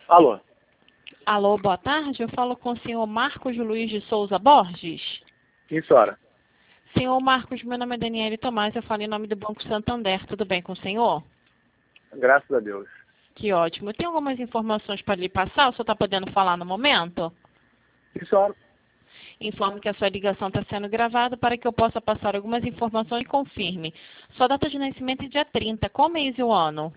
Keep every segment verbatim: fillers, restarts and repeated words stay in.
Alô? Alô, boa tarde. Eu falo com o senhor Marcos Luiz de Souza Borges. Sim, senhora. Senhor Marcos, meu nome é Daniele Tomás, eu falo em nome do Banco Santander. Tudo bem com o senhor? Graças a Deus. Que ótimo. Tem algumas informações para lhe passar? O senhor está podendo falar no momento? Sim, senhora. Informe que a sua ligação está sendo gravada para que eu possa passar algumas informações e confirme. Sua data de nascimento é dia trinta. Qual mês e o ano?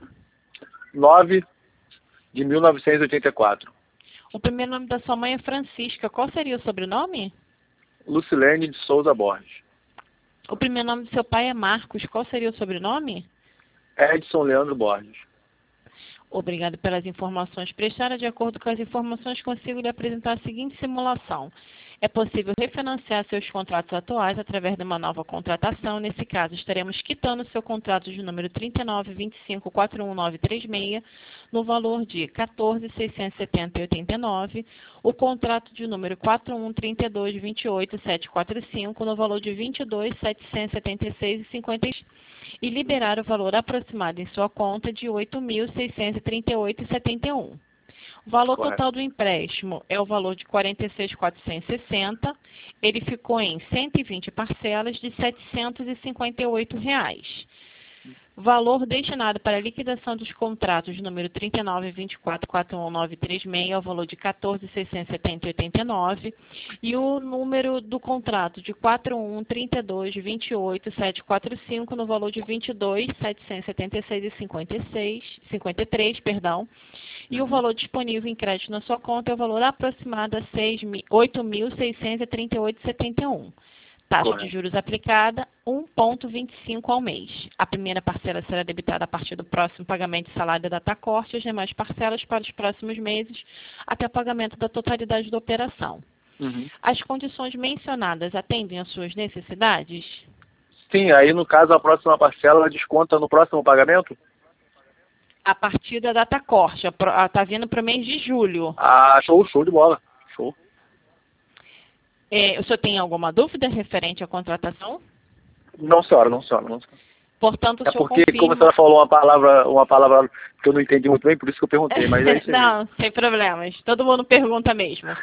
nove de mil novecentos e oitenta e quatro. O primeiro nome da sua mãe é Francisca. Qual seria o sobrenome? Lucilene de Souza Borges. O primeiro nome do seu pai é Marcos. Qual seria o sobrenome? Edson Leandro Borges. Obrigado pelas informações prestadas. De acordo com as informações, consigo lhe apresentar a seguinte simulação. É possível refinanciar seus contratos atuais através de uma nova contratação. Nesse caso, estaremos quitando seu contrato de número trinta e nove, vinte e cinco, quatro um nove três seis no valor de quatorze mil seiscentos e setenta e oitenta e nove, o contrato de número quatro um, trinta e dois, vinte e oito, setecentos e quarenta e cinco no valor de vinte e dois mil setecentos e setenta e seis e cinquenta e liberar o valor aproximado em sua conta de oito mil seiscentos e trinta e oito reais e setenta e um centavos. O valor Correto. total do empréstimo é o valor de quarenta e seis mil quatrocentos e sessenta. Ele ficou em cento e vinte parcelas de setecentos e cinquenta e oito reais. Valor destinado para a liquidação dos contratos número trinta e nove, vinte e quatro, quatro um nove três seis é o valor de quatorze mil seiscentos e setenta e oitenta e nove e o número do contrato de quatro um, trinta e dois, vinte e oito, setecentos e quarenta e cinco no valor de vinte e dois mil setecentos e setenta e seis e cinquenta e seis, cinquenta e três, perdão. E o valor disponível em crédito na sua conta é o valor aproximado a oito mil seiscentos e trinta e oito reais e setenta e um centavos. Taxa Correto. de juros aplicada, um vírgula vinte e cinco ao mês. A primeira parcela será debitada a partir do próximo pagamento de salário da data corte e as demais parcelas para os próximos meses, até o pagamento da totalidade da operação. Uhum. As condições mencionadas atendem às suas necessidades? Sim, aí no caso a próxima parcela desconta no próximo pagamento? A partir da data corte, está vindo para o mês de julho. Ah, show, show de bola. Show. É, o senhor tem alguma dúvida referente à contratação? Não, senhora, não, senhora, não, senhora. Portanto, o É senhor porque, como a confirma... senhora falou uma palavra, uma palavra que eu não entendi muito bem, por isso que eu perguntei, mas é isso aí. Não, sem problemas. Todo mundo pergunta mesmo.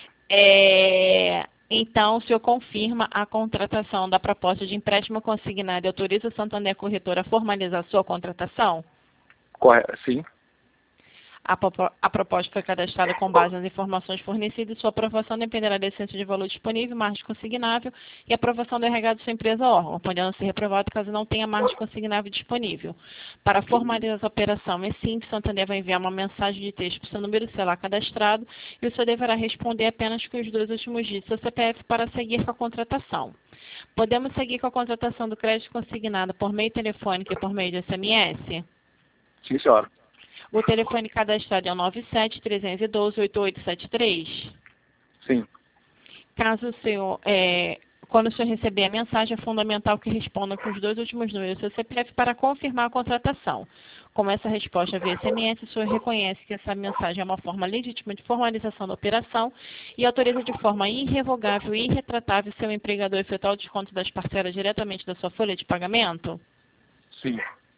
É, então, o senhor confirma a contratação da proposta de empréstimo consignado e autoriza o Santander Corretora a formalizar a sua contratação? Correto, sim. A, propo- a proposta foi cadastrada com base nas informações fornecidas e sua aprovação dependerá da essência de valor disponível, margem consignável e aprovação do R H de sua empresa ou órgão, podendo ser reprovado caso não tenha margem consignável disponível. Para formalizar essa operação, é simples, o Santander vai enviar uma mensagem de texto para o seu número celular cadastrado e o senhor deverá responder apenas com os dois últimos dígitos do seu C P F para seguir com a contratação. Podemos seguir com a contratação do crédito consignado por meio telefônico e por meio de S M S? Sim, senhora. O telefone cadastrado é o nove sete, três um dois, oito oito sete três. Sim. Caso o senhor, é, quando o senhor receber a mensagem, é fundamental que responda com os dois últimos números do seu C P F para confirmar a contratação. Com essa resposta via S M S, o senhor reconhece que essa mensagem é uma forma legítima de formalização da operação e autoriza de forma irrevogável e irretratável seu empregador efetuar o desconto das parcelas diretamente da sua folha de pagamento? Sim.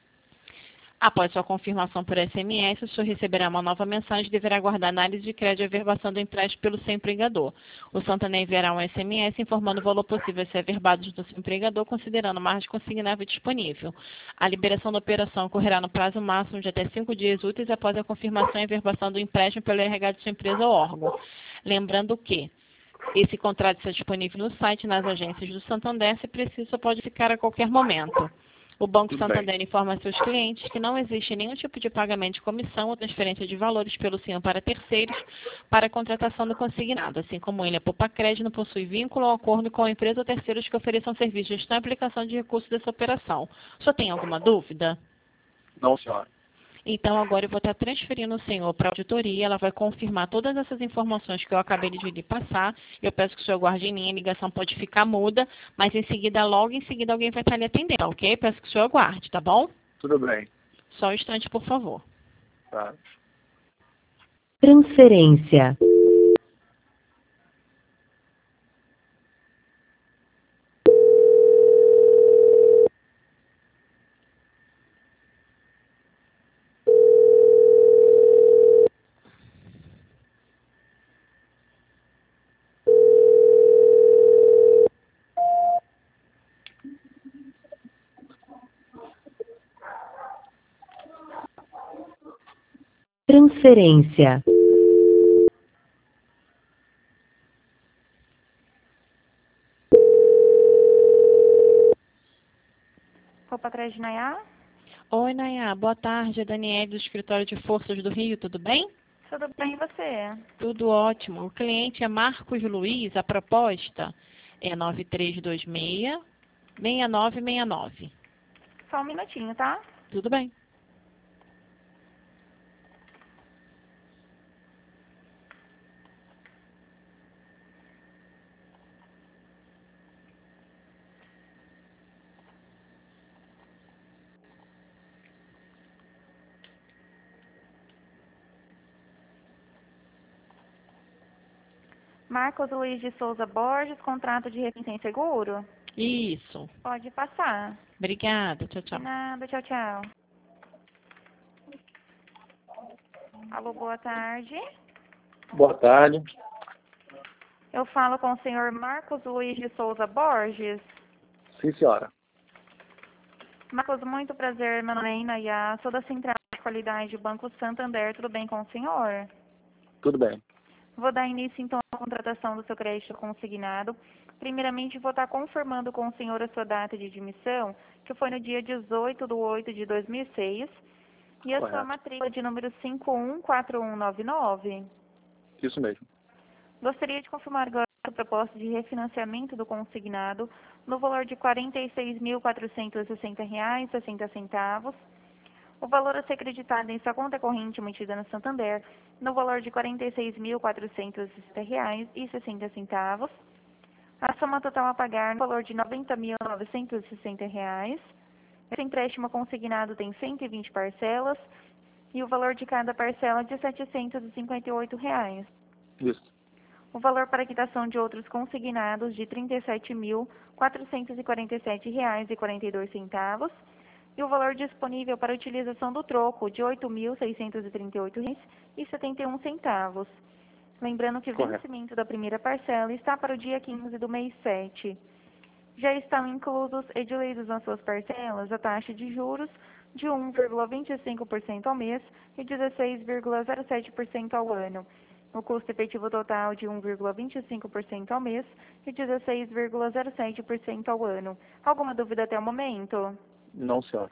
Após sua confirmação por S M S, o senhor receberá uma nova mensagem e deverá aguardar análise de crédito e averbação do empréstimo pelo seu empregador. O Santander enviará um S M S informando o valor possível a ser averbado do seu empregador, considerando margem consignável disponível. A liberação da operação ocorrerá no prazo máximo de até cinco dias úteis após a confirmação e averbação do empréstimo pelo R H de sua empresa ou órgão. Lembrando que esse contrato está disponível no site e nas agências do Santander, se preciso, pode ficar a qualquer momento. O Banco Tudo Santander bem. informa a seus clientes que não existe nenhum tipo de pagamento de comissão ou transferência de valores pelo senhor para terceiros para a contratação do consignado, assim como ele, a Poupa Crédito, não possui vínculo ou acordo com a empresa ou terceiros que ofereçam serviços de gestão e aplicação de recursos dessa operação. O senhor tem alguma dúvida? Não, senhora. Então, agora eu vou estar transferindo o senhor para a auditoria, ela vai confirmar todas essas informações que eu acabei de lhe passar. Eu peço que o senhor guarde em linha, a ligação pode ficar muda, mas em seguida, logo em seguida, alguém vai estar lhe atendendo, tá ok? Peço que o senhor aguarde, tá bom? Tudo bem. Só um instante, por favor. Tá. Transferência. Transferência. Roupa atrás de Nayá? Oi, Nayá. Boa tarde. É Daniele do Escritório de Forças do Rio. Tudo bem? Tudo bem, e você? Tudo ótimo. O cliente é Marcos Luiz. A proposta é nove três dois seis, seis nove seis nove. Só um minutinho, tá? Tudo bem. Marcos Luiz de Souza Borges, contrato de refém sem seguro? Isso. Pode passar. Obrigada. Tchau, De tchau. nada, tchau, tchau. Alô, boa tarde. Boa tarde. Eu falo com o senhor Marcos Luiz de Souza Borges. Sim, senhora. Marcos, muito prazer, meu nome é Inayá, sou da Central de Qualidade do Banco Santander, tudo bem com o senhor? Tudo bem. Vou dar início, então, à contratação do seu crédito consignado. Primeiramente, vou estar confirmando com o senhor a sua data de admissão, que foi no dia dezoito de oito de dois mil e seis, e a Correto. sua matrícula de número cinco um quatro um nove nove. Isso mesmo. Gostaria de confirmar agora a proposta de refinanciamento do consignado no valor de quarenta e seis mil quatrocentos e sessenta reais e sessenta centavos. O valor a ser acreditado em sua conta corrente mantida no Santander no valor de quarenta e seis mil quatrocentos e sessenta reais e sessenta centavos. A soma total a pagar no valor de noventa mil novecentos e sessenta reais. Esse empréstimo consignado tem cento e vinte parcelas e o valor de cada parcela de setecentos e cinquenta e oito reais. Isso. O valor para quitação de outros consignados de trinta e sete mil quatrocentos e quarenta e sete reais e quarenta e dois centavos e o valor disponível para utilização do troco de oito mil seiscentos e trinta e oito reais e setenta e um centavos. Lembrando que o Correto. vencimento da primeira parcela está para o dia quinze do mês sete. Já estão inclusos e diluídos nas suas parcelas a taxa de juros de um vírgula vinte e cinco por cento ao mês e dezesseis vírgula zero sete por cento ao ano. O custo efetivo total de um vírgula vinte e cinco por cento ao mês e dezesseis vírgula zero sete por cento ao ano. Alguma dúvida até o momento? Não, senhora.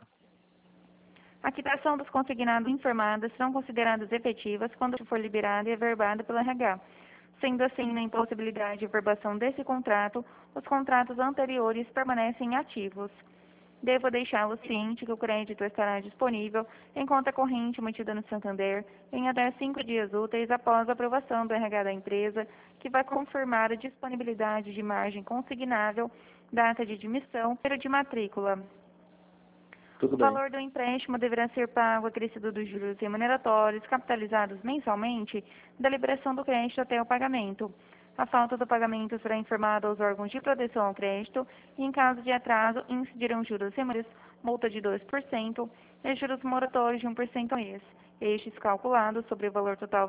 A quitação dos consignados informados serão consideradas efetivas quando for liberada e averbada pela R H. Sendo assim, na impossibilidade de averbação desse contrato, os contratos anteriores permanecem ativos. Devo deixá-lo ciente que o crédito estará disponível em conta corrente mantida no Santander em até cinco dias úteis após a aprovação do R H da empresa, que vai confirmar a disponibilidade de margem consignável, data de admissão e número de matrícula. Tudo O bem. valor do empréstimo deverá ser pago acrescido dos juros remuneratórios capitalizados mensalmente da liberação do crédito até o pagamento. A falta do pagamento será informada aos órgãos de proteção ao crédito e, em caso de atraso, incidirão juros remuneratórios, multa de dois por cento e juros moratórios de um por cento ao mês, estes calculados sobre o valor total